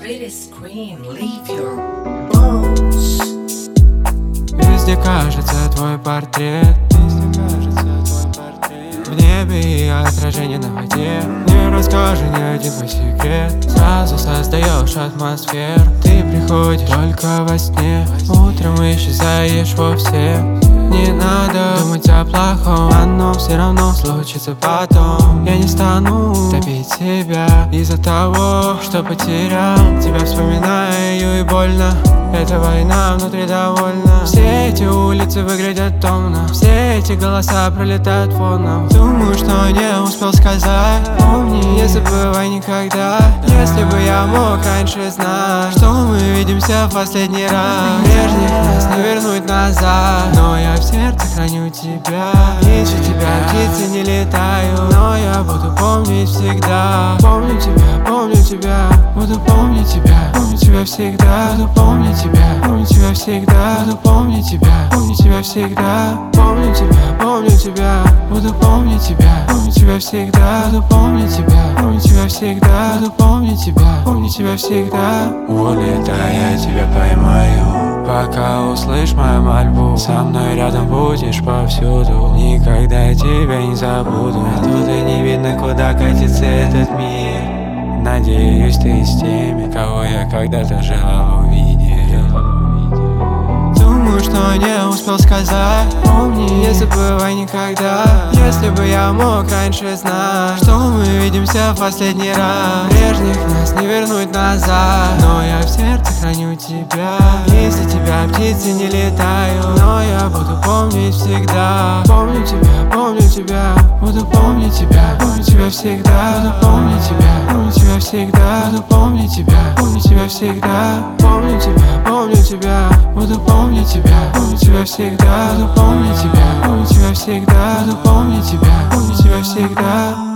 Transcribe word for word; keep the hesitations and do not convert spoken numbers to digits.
pretty screen, leave your bones. Везде кажется твой портрет, везде кажется твой портрет. В небе и отражение на воде. Не расскажи ни один твой секрет. Сразу создаешь атмосферу. Ты приходишь только во сне. Утром исчезаешь вовсе. Не надо думать о плохом, оно все равно случится потом. Я не стану топить себя из-за того, что потерял тебя, вспоминаю и больно. Эта война внутри довольна. Все эти улицы выглядят томно. Все эти голоса пролетают фоном. Думаю, что не успел сказать. Помни, не забывай никогда. Если бы я мог раньше знать, что мы видимся в последний раз. Прежних нас не вернуть назад, но я в сердце храню тебя. Меньше тебя птицы не летаю, но я буду помнить всегда. Помню тебя, помню тебя, буду помнить тебя. Помню тебя всегда, буду помнить тебя. Помню тебя всегда, буду помнить тебя. Помню тебя всегда, помню тебя, помню тебя, буду помнить тебя. Помню тебя всегда, буду помнить тебя. Помню тебя всегда, буду помнить тебя. Помню тебя всегда. Улетая, тебя поймаю, пока услышь мою мольбу. Со мной рядом будешь повсюду, никогда я тебя не забуду. Оттуда не видно, куда катится этот мир. Надеюсь, ты с теми, кого я когда-то желал увидеть. Думаю, что не успел сказать. Помни, не забывай никогда. Если бы я мог раньше знать, что мы видимся в последний раз. Прежних нас не вернуть назад, но я в сердце храню тебя. Если тебя птицы не летаю, но я буду помнить всегда. Помню тебя, помню тебя, буду помнить тебя. Помню тебя всегда, буду помнить тебя. Помню тебя всегда, буду помнить тебя. Помню тебя всегда, помню тебя, помню тебя, буду помнить тебя. Помню тебя всегда, буду помнить тебя. Помню тебя всегда, буду помнить тебя. Помню тебя всегда.